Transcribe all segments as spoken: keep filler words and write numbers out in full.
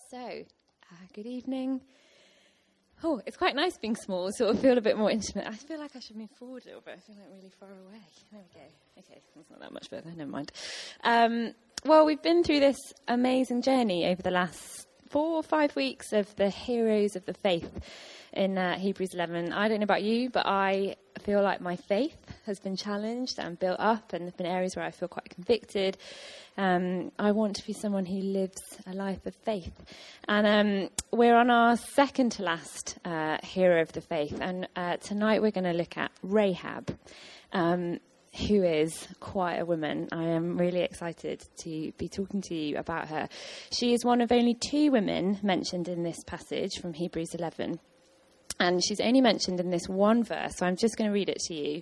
So, uh, good evening. Oh, it's quite nice being small, sort of feel a bit more intimate. I feel like I should move forward a little bit. I feel like really far away. There we go. Okay, that's not that much further. Never mind. Um, well, we've been through this amazing journey over the last four or five weeks of the heroes of the faith in uh, Hebrews eleven. I don't know about you, but I feel like my faith has been challenged and built up, and there have been areas where I feel quite convicted. Um, I want to be someone who lives a life of faith. And um, we're on our second to last uh, hero of the faith. And uh, tonight we're going to look at Rahab, um, who is quite a woman. I am really excited to be talking to you about her. She is one of only two women mentioned in this passage from Hebrews eleven. And she's only mentioned in this one verse, so I'm just going to read it to you.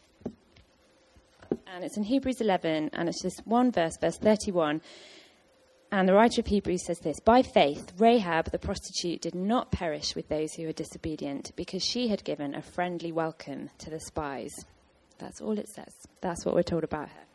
And it's in Hebrews eleven, and it's just one verse, verse thirty-one. And the writer of Hebrews says this: "By faith, Rahab the prostitute did not perish with those who were disobedient, because she had given a friendly welcome to the spies." That's all it says. That's what we're told about her.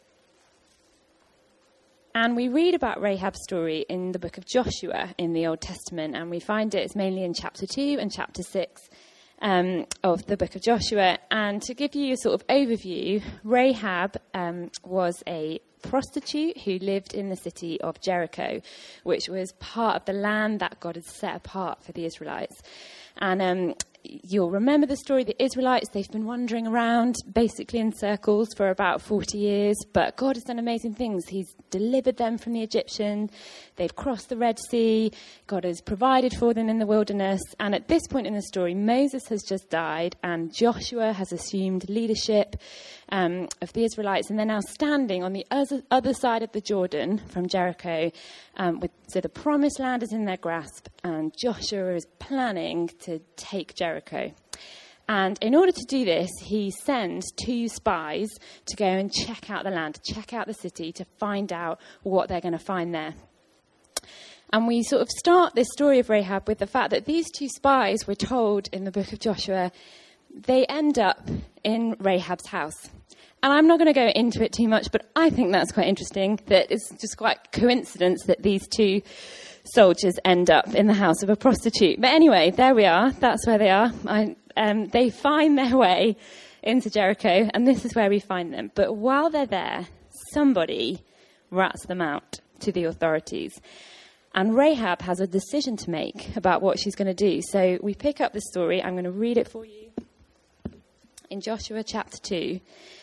And we read about Rahab's story in the book of Joshua in the Old Testament, and we find it, it's mainly in chapter two and chapter six um, of the book of Joshua. And to give you a sort of overview, Rahab um, was a prostitute who lived in the city of Jericho, which was part of the land that God had set apart for the Israelites. And um, you'll remember the story of the Israelites. They've been wandering around basically in circles for about forty years, but God has done amazing things. He's delivered them from the Egyptians. They've crossed the Red Sea. God has provided for them in the wilderness. And at this point in the story, Moses has just died and Joshua has assumed leadership um, of the Israelites. And they're now standing on the other, other side of the Jordan from Jericho. Um, with, so the promised land is in their grasp, and Joshua is planning to take Jericho. And in order to do this, he sends two spies to go and check out the land, to check out the city, to find out what they're going to find there. And we sort of start this story of Rahab with the fact that these two spies, we're told in the book of Joshua, they end up in Rahab's house. And I'm not going to go into it too much, but I think that's quite interesting, that it's just quite coincidence that these two soldiers end up in the house of a prostitute. But anyway, there we are. That's where they are. I, um, they find their way into Jericho, and this is where we find them. But while they're there, somebody rats them out to the authorities. And Rahab has a decision to make about what she's going to do. So we pick up the story. I'm going to read it for you in Joshua chapter two.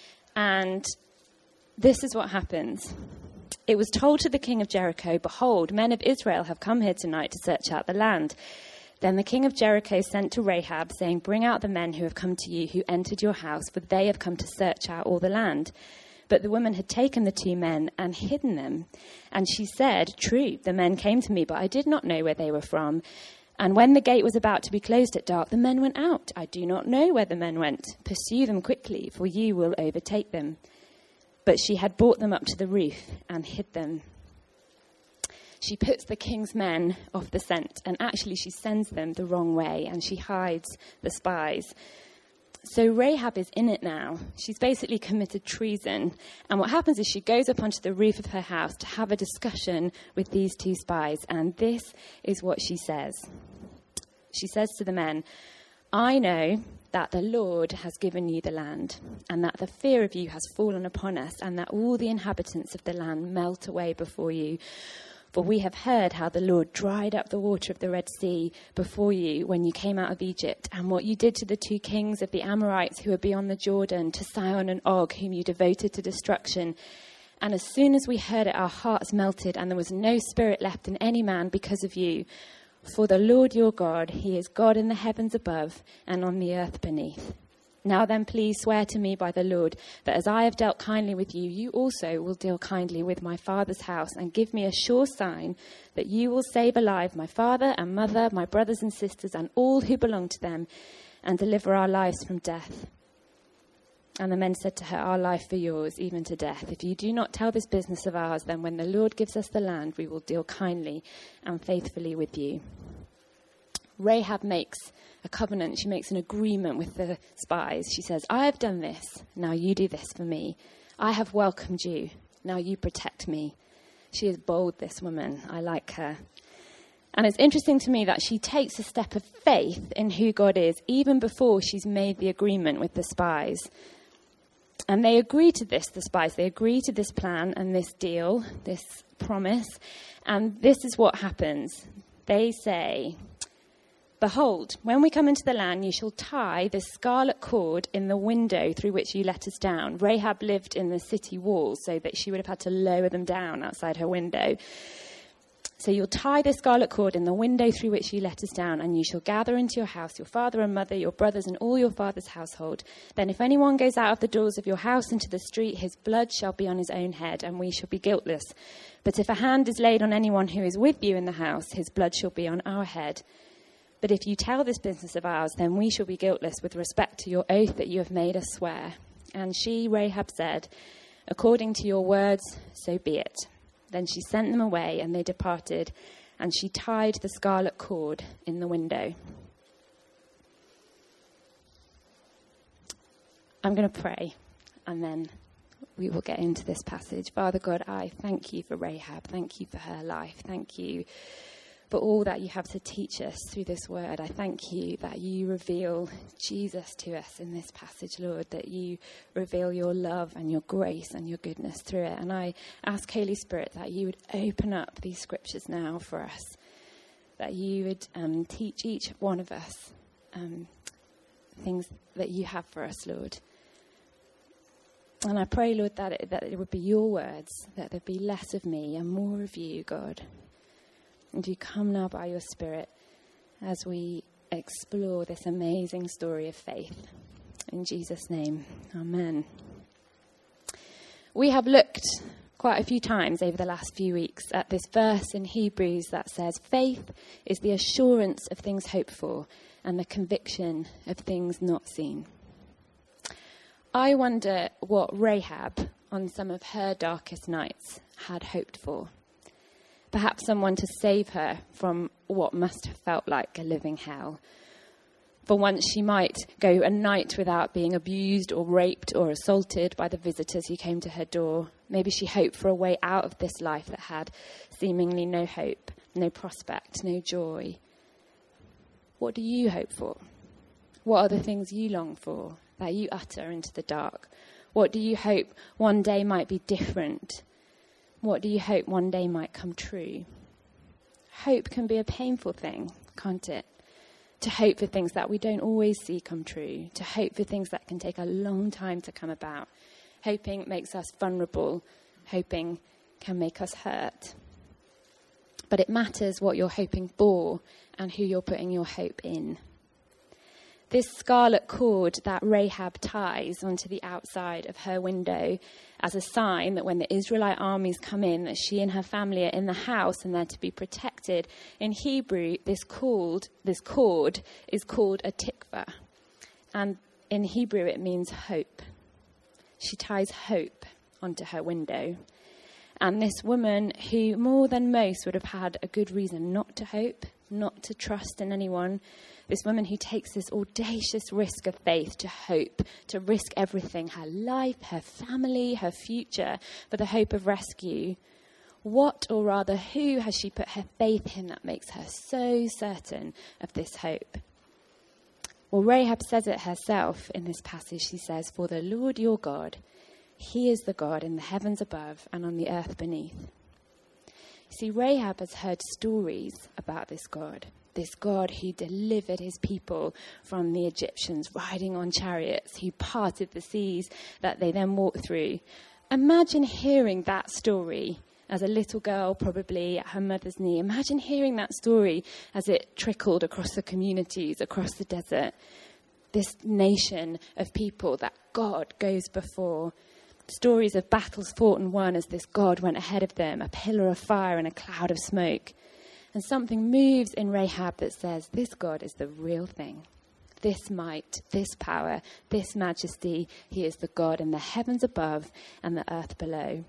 And this is what happens. "It was told to the king of Jericho, 'Behold, men of Israel have come here tonight to search out the land.' Then the king of Jericho sent to Rahab, saying, 'Bring out the men who have come to you, who entered your house, for they have come to search out all the land.' But the woman had taken the two men and hidden them. And she said, 'True, the men came to me, but I did not know where they were from. And when the gate was about to be closed at dark, the men went out. I do not know where the men went. Pursue them quickly, for you will overtake them.' But she had brought them up to the roof and hid them." She puts the king's men off the scent, and actually she sends them the wrong way, and she hides the spies. So Rahab is in it now. She's basically committed treason. And what happens is she goes up onto the roof of her house to have a discussion with these two spies. And this is what she says. She says to the men, "I know that the Lord has given you the land, and that the fear of you has fallen upon us, and that all the inhabitants of the land melt away before you. For we have heard how the Lord dried up the water of the Red Sea before you when you came out of Egypt, and what you did to the two kings of the Amorites who are beyond the Jordan, to Sihon and Og, whom you devoted to destruction. And as soon as we heard it, our hearts melted, and there was no spirit left in any man because of you. For the Lord your God, he is God in the heavens above and on the earth beneath. Now then, please swear to me by the Lord that as I have dealt kindly with you, you also will deal kindly with my father's house, and give me a sure sign that you will save alive my father and mother, my brothers and sisters, and all who belong to them, and deliver our lives from death." And the men said to her, "Our life for yours, even to death. If you do not tell this business of ours, then when the Lord gives us the land, we will deal kindly and faithfully with you." Rahab makes a covenant. She makes an agreement with the spies. She says, "I have done this. Now you do this for me. I have welcomed you. Now you protect me." She is bold, this woman. I like her. And it's interesting to me that she takes a step of faith in who God is, even before she's made the agreement with the spies. And they agree to this, the spies. They agree to this plan and this deal, this promise. And this is what happens. They say, "Behold, when we come into the land, you shall tie this scarlet cord in the window through which you let us down." Rahab lived in the city walls, so that she would have had to lower them down outside her window. "So you'll tie this scarlet cord in the window through which you let us down, and you shall gather into your house your father and mother, your brothers, and all your father's household. Then if anyone goes out of the doors of your house into the street, his blood shall be on his own head, and we shall be guiltless. But if a hand is laid on anyone who is with you in the house, his blood shall be on our head. But if you tell this business of ours, then we shall be guiltless with respect to your oath that you have made us swear." And she, Rahab, said, "According to your words, so be it." Then she sent them away, and they departed, and she tied the scarlet cord in the window. I'm going to pray, and then we will get into this passage. Father God, I thank you for Rahab. Thank you for her life. Thank you for all that you have to teach us through this word. I thank you that you reveal Jesus to us in this passage, Lord, that you reveal your love and your grace and your goodness through it. And I ask, Holy Spirit, that you would open up these scriptures now for us, that you would um, teach each one of us um, things that you have for us, Lord. And I pray, Lord, that it, that it would be your words, that there'd be less of me and more of you, God. And you come now by your Spirit as we explore this amazing story of faith. In Jesus' name, amen. We have looked quite a few times over the last few weeks at this verse in Hebrews that says, "Faith is the assurance of things hoped for and the conviction of things not seen." I wonder what Rahab, on some of her darkest nights, had hoped for. Perhaps someone to save her from what must have felt like a living hell. For once she might go a night without being abused or raped or assaulted by the visitors who came to her door. Maybe she hoped for a way out of this life that had seemingly no hope, no prospect, no joy. What do you hope for? What are the things you long for that you utter into the dark? What do you hope one day might be different? What do you hope one day might come true? Hope can be a painful thing, can't it? To hope for things that we don't always see come true. To hope for things that can take a long time to come about. Hoping makes us vulnerable. Hoping can make us hurt. But it matters what you're hoping for and who you're putting your hope in. This scarlet cord that Rahab ties onto the outside of her window as a sign that when the Israelite armies come in, that she and her family are in the house and they're to be protected. In Hebrew, this cord, this cord is called a tikva. And in Hebrew, it means hope. She ties hope onto her window. And this woman, who more than most would have had a good reason not to hope, not to trust in anyone, this woman who takes this audacious risk of faith to hope, to risk everything, her life, her family, her future, for the hope of rescue. What, or rather, who has she put her faith in that makes her so certain of this hope? Well, Rahab says it herself in this passage. She says, "For the Lord your God, he is the God in the heavens above and on the earth beneath." You see, Rahab has heard stories about this God. This God who delivered his people from the Egyptians riding on chariots, who parted the seas that they then walked through. Imagine hearing that story as a little girl, probably at her mother's knee. Imagine hearing that story as it trickled across the communities, across the desert. This nation of people that God goes before. Stories of battles fought and won as this God went ahead of them, a pillar of fire and a cloud of smoke. And something moves in Rahab that says, this God is the real thing. This might, this power, this majesty, he is the God in the heavens above and the earth below.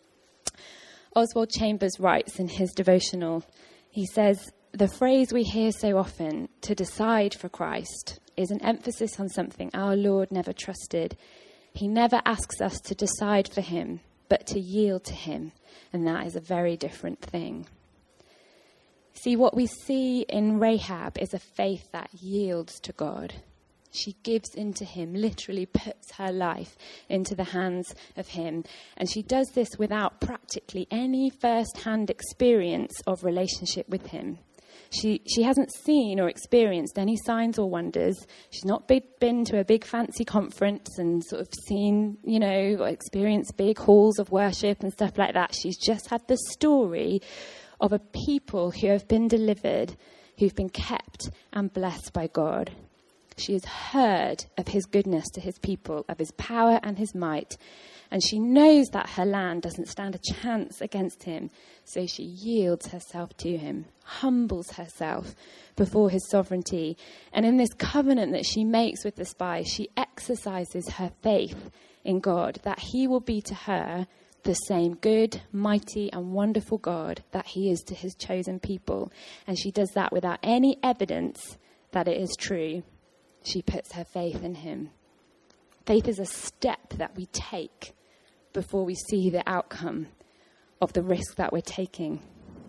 Oswald Chambers writes in his devotional, he says, "The phrase we hear so often, to decide for Christ, is an emphasis on something our Lord never trusted. He never asks us to decide for him, but to yield to him, and that is a very different thing." See, what we see in Rahab is a faith that yields to God. She gives into him, literally puts her life into the hands of him. And she does this without practically any first-hand experience of relationship with him. She she hasn't seen or experienced any signs or wonders. She's not been, been to a big fancy conference and sort of seen, you know, or experienced big halls of worship and stuff like that. She's just had the story of a people who have been delivered, who've been kept and blessed by God. She has heard of his goodness to his people, of his power and his might. And she knows that her land doesn't stand a chance against him. So she yields herself to him, humbles herself before his sovereignty. And in this covenant that she makes with the spies, she exercises her faith in God, that he will be to her the same good, mighty and wonderful God that he is to his chosen people. And she does that without any evidence that it is true. She puts her faith in him. Faith is a step that we take before we see the outcome of the risk that we're taking.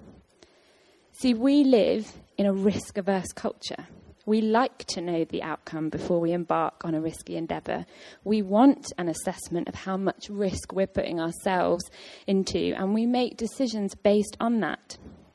See, we live in a risk-averse culture. We like to know the outcome before we embark on a risky endeavour. We want an assessment of how much risk we're putting ourselves into, and we make decisions based on that.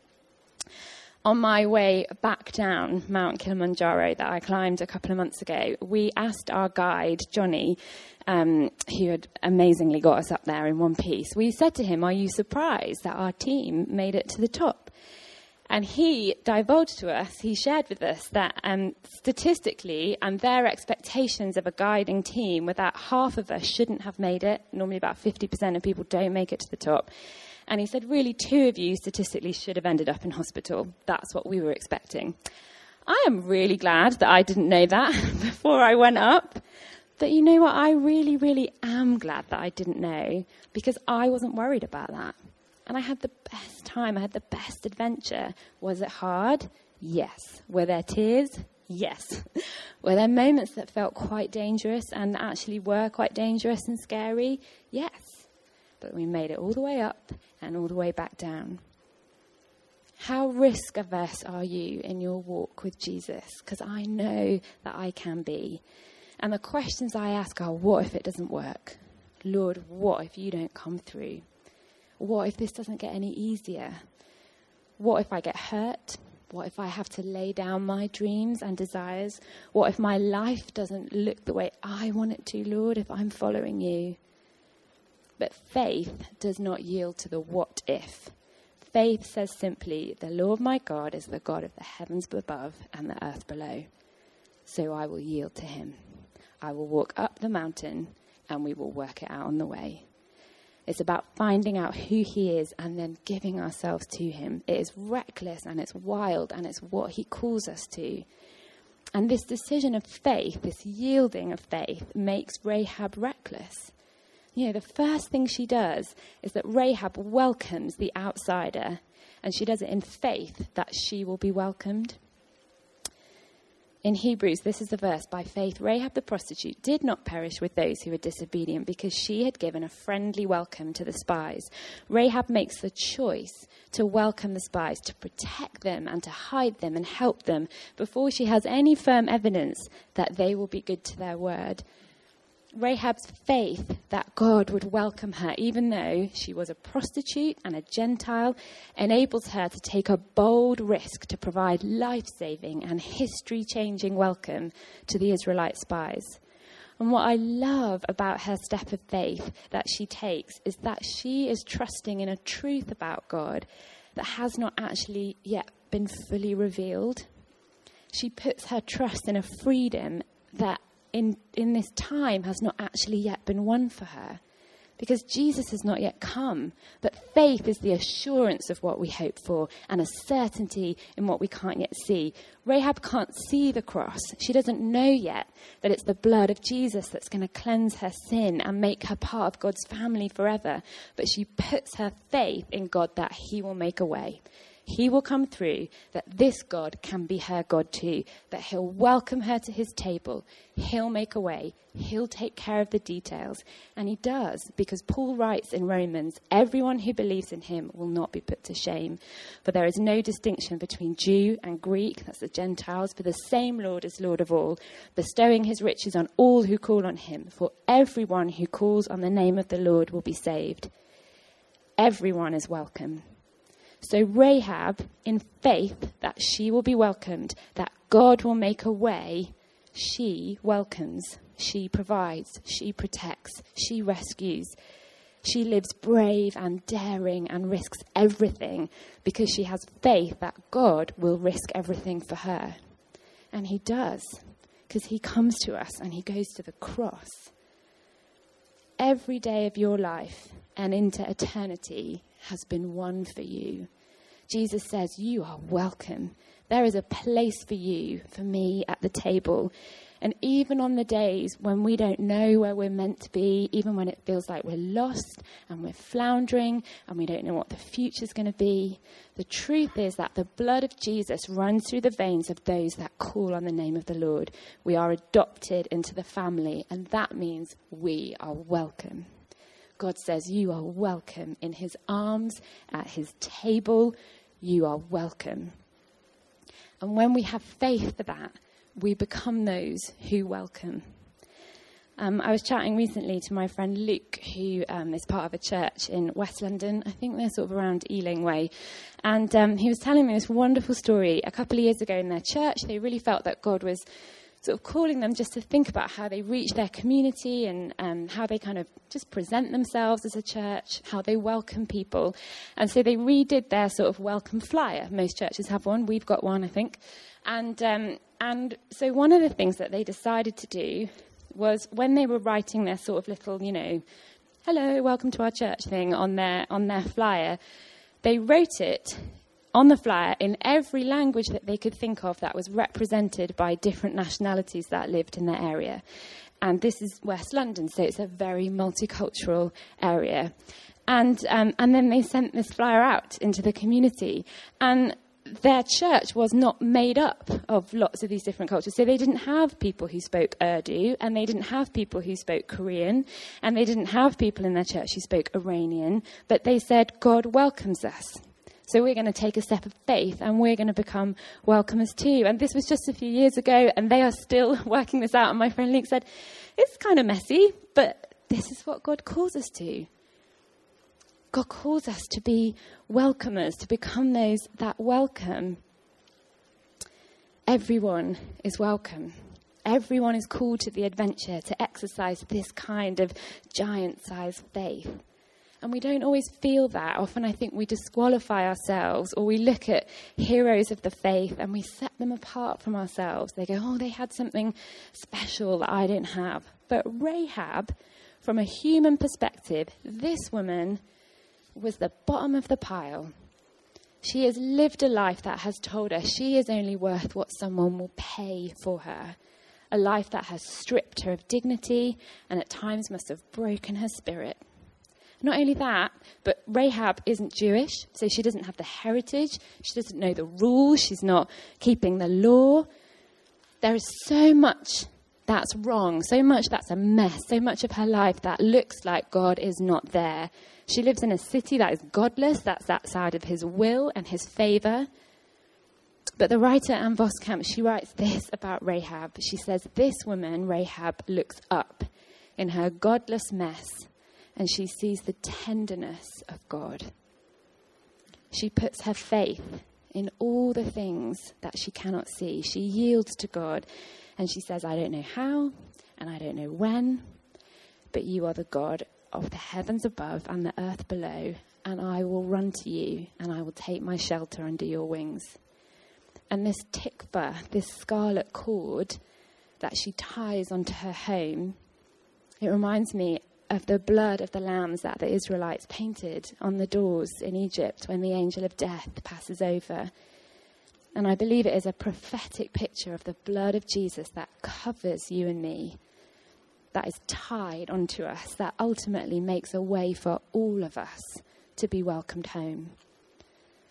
On my way back down Mount Kilimanjaro that I climbed a couple of months ago, we asked our guide, Johnny, um, who had amazingly got us up there in one piece, we said to him, "Are you surprised that our team made it to the top?" And he divulged to us, he shared with us that um, statistically and their expectations of a guiding team were that half of us shouldn't have made it. Normally about fifty percent of people don't make it to the top. And he said, really, two of you statistically should have ended up in hospital. That's what we were expecting. I am really glad that I didn't know that before I went up. But you know what? I really, really am glad that I didn't know, because I wasn't worried about that. And I had the best time. I had the best adventure. Was it hard? Yes. Were there tears? Yes. Were there moments that felt quite dangerous and actually were quite dangerous and scary? Yes. But we made it all the way up and all the way back down. How risk averse are you in your walk with Jesus? Because I know that I can be. And the questions I ask are, what if it doesn't work? Lord, what if you don't come through? What if this doesn't get any easier? What if I get hurt? What if I have to lay down my dreams and desires? What if my life doesn't look the way I want it to, Lord, if I'm following you? But faith does not yield to the what if. Faith says simply, the Lord my God is the God of the heavens above and the earth below. So I will yield to him. I will walk up the mountain and we will work it out on the way. It's about finding out who he is and then giving ourselves to him. It is reckless and it's wild and it's what he calls us to. And this decision of faith, this yielding of faith, makes Rahab reckless. You know, the first thing she does is that Rahab welcomes the outsider, and she does it in faith that she will be welcomed. In Hebrews, this is the verse, by faith, Rahab the prostitute did not perish with those who were disobedient because she had given a friendly welcome to the spies. Rahab makes the choice to welcome the spies, to protect them and to hide them and help them before she has any firm evidence that they will be good to their word. Rahab's faith that God would welcome her, even though she was a prostitute and a Gentile, enables her to take a bold risk to provide life-saving and history-changing welcome to the Israelite spies. And what I love about her step of faith that she takes is that she is trusting in a truth about God that has not actually yet been fully revealed. She puts her trust in a freedom that In, in this time has not actually yet been won for her, because Jesus has not yet come. But faith is the assurance of what we hope for and a certainty in what we can't yet see. Rahab can't see the cross. She doesn't know yet that it's the blood of Jesus that's going to cleanse her sin and make her part of God's family forever. But she puts her faith in God that he will make a way. he will come through, that this God can be her God too, that he'll welcome her to his table, he'll make a way, he'll take care of the details. And he does, because Paul writes in Romans, everyone who believes in him will not be put to shame. For there is no distinction between Jew and Greek, that's the Gentiles, for the same Lord is Lord of all, bestowing his riches on all who call on him. For everyone who calls on the name of the Lord will be saved. Everyone is welcome. So Rahab, in faith that she will be welcomed, that God will make a way, she welcomes, she provides, she protects, she rescues. She lives brave and daring and risks everything because she has faith that God will risk everything for her. And he does, because he comes to us and he goes to the cross. Every day of your life and into eternity has been won for you. Jesus says, you are welcome. There is a place for you, for me, at the table. And even on the days when we don't know where we're meant to be, even when it feels like we're lost and we're floundering and we don't know what the future's going to be, the truth is that the blood of Jesus runs through the veins of those that call on the name of the Lord. We are adopted into the family, and that means we are welcome. God says you are welcome in his arms, at his table. You are welcome. And when we have faith for that, we become those who welcome. Um, I was chatting recently to my friend Luke, who um, is part of a church in West London. I think they're sort of around Ealing Way. And um, he was telling me this wonderful story. A couple of years ago in their church, they really felt that God was sort of calling them just to think about how they reach their community and um, how they kind of just present themselves as a church, how they welcome people. And so they redid their sort of welcome flyer. Most churches have one. We've got one, I think. And um, and so one of the things that they decided to do was when they were writing their sort of little, you know, hello, welcome to our church thing on their on their flyer, they wrote it on the flyer in every language that they could think of that was represented by different nationalities that lived in their area. And this is West London, so it's a very multicultural area. And um, and then they sent this flyer out into the community. And their church was not made up of lots of these different cultures. So they didn't have people who spoke Urdu, and they didn't have people who spoke Korean, and they didn't have people in their church who spoke Iranian. But they said, God welcomes us. So we're going to take a step of faith and we're going to become welcomers too. And this was just a few years ago and they are still working this out. And my friend Luke said, it's kind of messy, but this is what God calls us to. God calls us to be welcomers, to become those that welcome. Everyone is welcome. Everyone is called to the adventure to exercise this kind of giant-sized faith. And we don't always feel that. Often I think we disqualify ourselves, or we look at heroes of the faith and we set them apart from ourselves. They go, oh, they had something special that I didn't have. But Rahab, from a human perspective, this woman was the bottom of the pile. She has lived a life that has told her she is only worth what someone will pay for her. A life that has stripped her of dignity and at times must have broken her spirit. Not only that, but Rahab isn't Jewish, so she doesn't have the heritage. She doesn't know the rules. She's not keeping the law. There is so much that's wrong, so much that's a mess, so much of her life that looks like God is not there. She lives in a city that is godless, that's outside of his will and his favour. But the writer Anne Voskamp, she writes this about Rahab. She says, this woman, Rahab, looks up in her godless mess, and she sees the tenderness of God. She puts her faith in all the things that she cannot see. She yields to God, and she says, I don't know how, and I don't know when, but you are the God of the heavens above and the earth below, and I will run to you, and I will take my shelter under your wings. And this tikva, this scarlet cord that she ties onto her home, it reminds me of the blood of the lambs that the Israelites painted on the doors in Egypt when the angel of death passes over. And I believe it is a prophetic picture of the blood of Jesus that covers you and me, that is tied onto us, that ultimately makes a way for all of us to be welcomed home.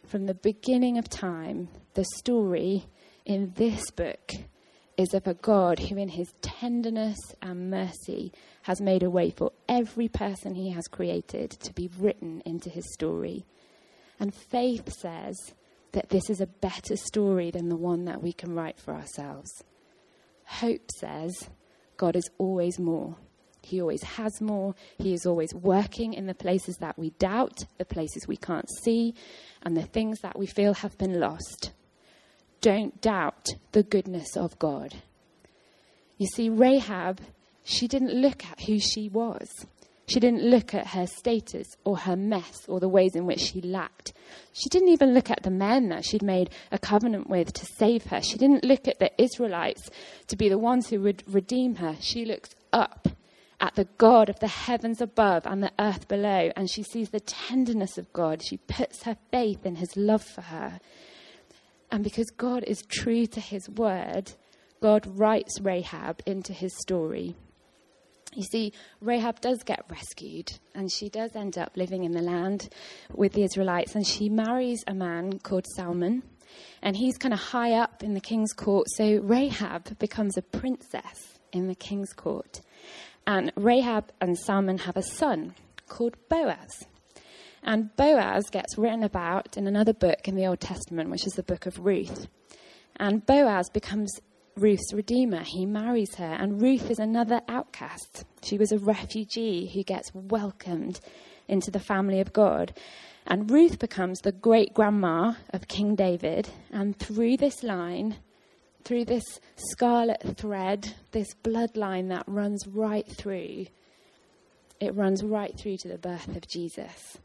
From the beginning of time, the story in this book is of a God who in his tenderness and mercy has made a way for every person he has created to be written into his story. And faith says that this is a better story than the one that we can write for ourselves. Hope says God is always more. He always has more. He is always working in the places that we doubt, the places we can't see, and the things that we feel have been lost. Don't doubt the goodness of God. You see, Rahab, she didn't look at who she was. She didn't look at her status or her mess or the ways in which she lacked. She didn't even look at the men that she'd made a covenant with to save her. She didn't look at the Israelites to be the ones who would redeem her. She looked up at the God of the heavens above and the earth below, and she sees the tenderness of God. She puts her faith in his love for her. And because God is true to his word, God writes Rahab into his story. You see, Rahab does get rescued, and she does end up living in the land with the Israelites, and she marries a man called Salmon, and he's kind of high up in the king's court. So Rahab becomes a princess in the king's court. And Rahab and Salmon have a son called Boaz. And Boaz gets written about in another book in the Old Testament, which is the book of Ruth. And Boaz becomes Ruth's redeemer. He marries her. And Ruth is another outcast. She was a refugee who gets welcomed into the family of God. And Ruth becomes the great-grandma of King David. And through this line, through this scarlet thread, this bloodline that runs right through, it runs right through to the birth of Jesus.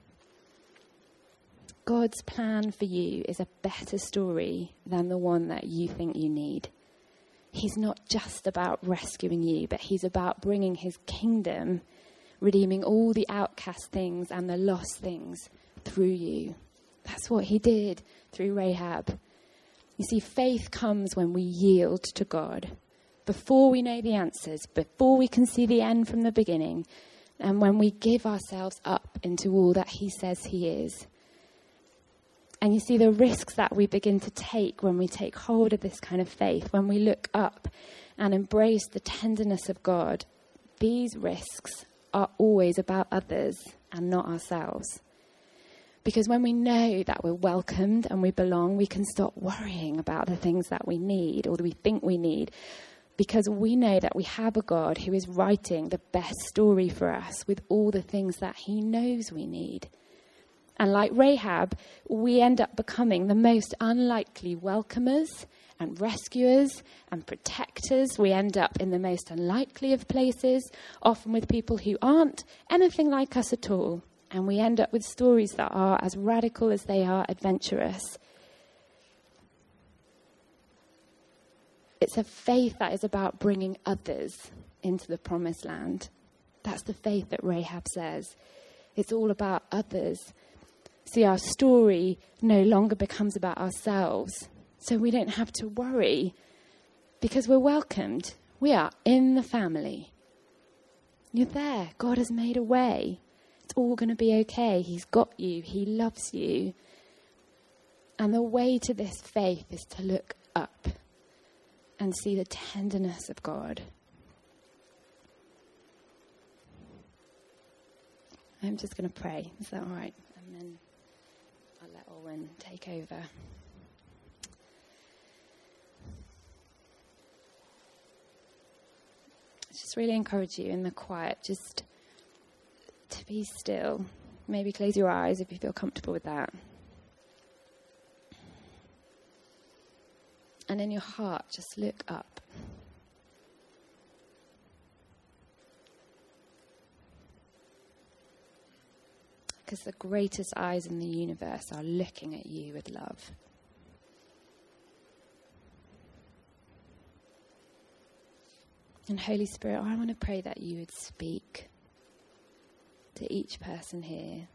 God's plan for you is a better story than the one that you think you need. He's not just about rescuing you, but he's about bringing his kingdom, redeeming all the outcast things and the lost things through you. That's what he did through Rahab. You see, faith comes when we yield to God. Before we know the answers, before we can see the end from the beginning, and when we give ourselves up into all that he says he is. And you see the risks that we begin to take when we take hold of this kind of faith, when we look up and embrace the tenderness of God. These risks are always about others and not ourselves. Because when we know that we're welcomed and we belong, we can stop worrying about the things that we need or that we think we need. Because we know that we have a God who is writing the best story for us with all the things that he knows we need. And like Rahab, we end up becoming the most unlikely welcomers and rescuers and protectors. We end up in the most unlikely of places, often with people who aren't anything like us at all. And we end up with stories that are as radical as they are adventurous. It's a faith that is about bringing others into the promised land. That's the faith that Rahab says. It's all about others. See, our story no longer becomes about ourselves. So we don't have to worry because we're welcomed. We are in the family. You're there. God has made a way. It's all going to be okay. He's got you. He loves you. And the way to this faith is to look up and see the tenderness of God. I'm just going to pray. Is that all right? And then I'll let Owen take over. I just really encourage you in the quiet just to be still. Maybe close your eyes if you feel comfortable with that. And in your heart, just look up. Because the greatest eyes in the universe are looking at you with love. And Holy Spirit, I want to pray that you would speak to each person here.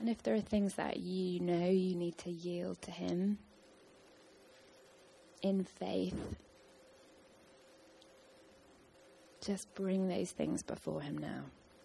And if there are things that you know you need to yield to him in faith, just bring those things before him now.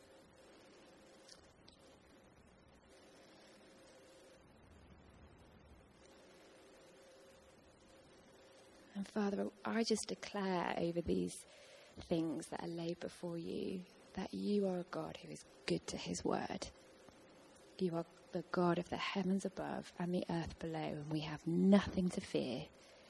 And Father, I just declare over these things that are laid before you that you are a God who is good to his word. You are the God of the heavens above and the earth below, and we have nothing to fear.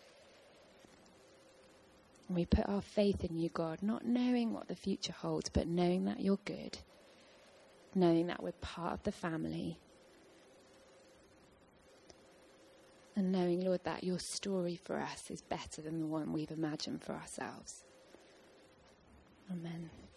And we put our faith in you, God, not knowing what the future holds, but knowing that you're good, knowing that we're part of the family, and knowing, Lord, that your story for us is better than the one we've imagined for ourselves. Amen.